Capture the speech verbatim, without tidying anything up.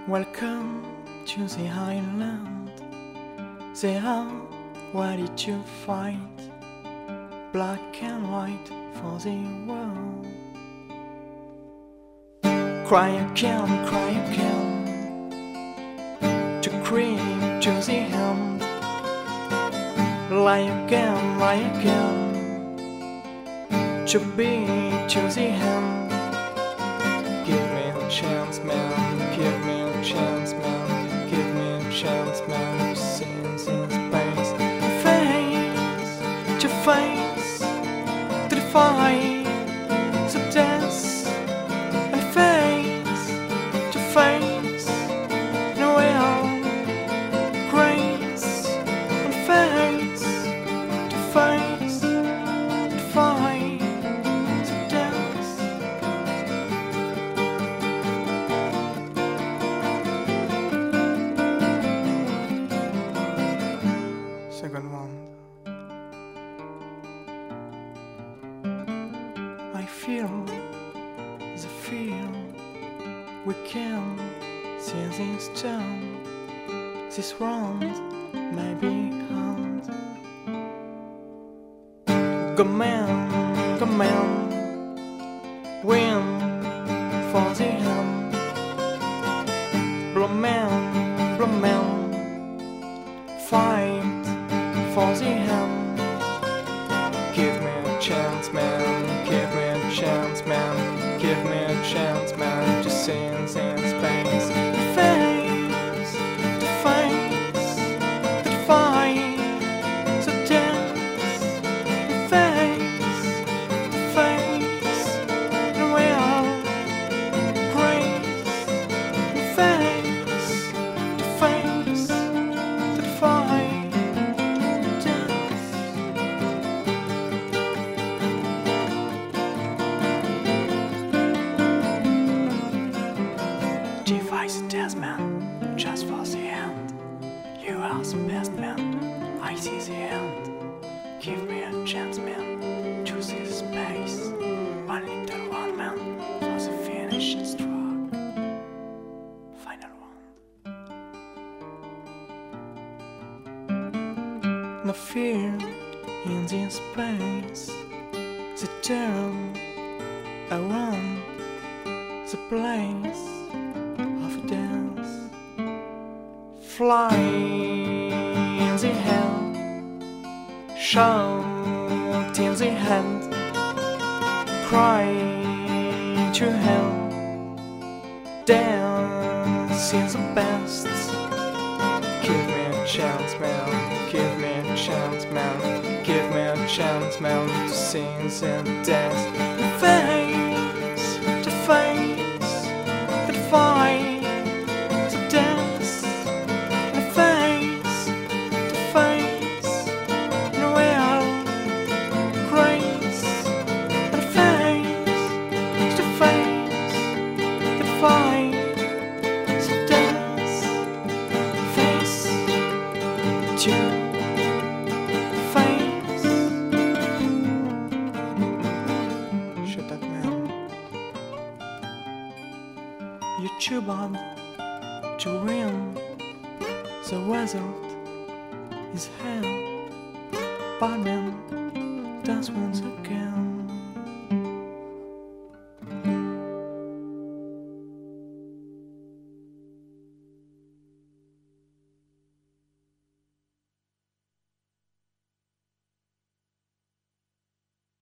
Welcome to the island. There are ready to fight, black and white for the world. Cry again, cry again, to creep to the end. Lie again, lie again, to be to the end. Give me a chance, man, give me a chance, man, give me a chance, man, to see in space. Face to face, to defy the death, and face to face, no will, grace, and face to face, defy the death. Second one. I feel the fear. We can see this town. This round may be hard. Go man, go man, win for the end. Blow man, blow man, fight for the end. Give me a chance, man, give me a chance, man, give me a chance, man, to see in space. Face to face, to defy the death. Face to face, the will, grace. Face to face, to defy death. Device death man, just for the end. You are the best man, I see the end. Give me a chance, man, to see space. One little one man for the finish stroke. Final round. No fear in this place. The turn around the place of dance. Fly in the air, shout in the hand, cry to hell, dance in the best. Give me a chance, man, give me a chance, man, give me a chance, man, to sing and dance. Face to face, to fight the dance. And face to face, no will, grace. And face to face, to fight the dance. Face to face. Shut up, man. You too bad to win. The result is hell. Bad man does once again.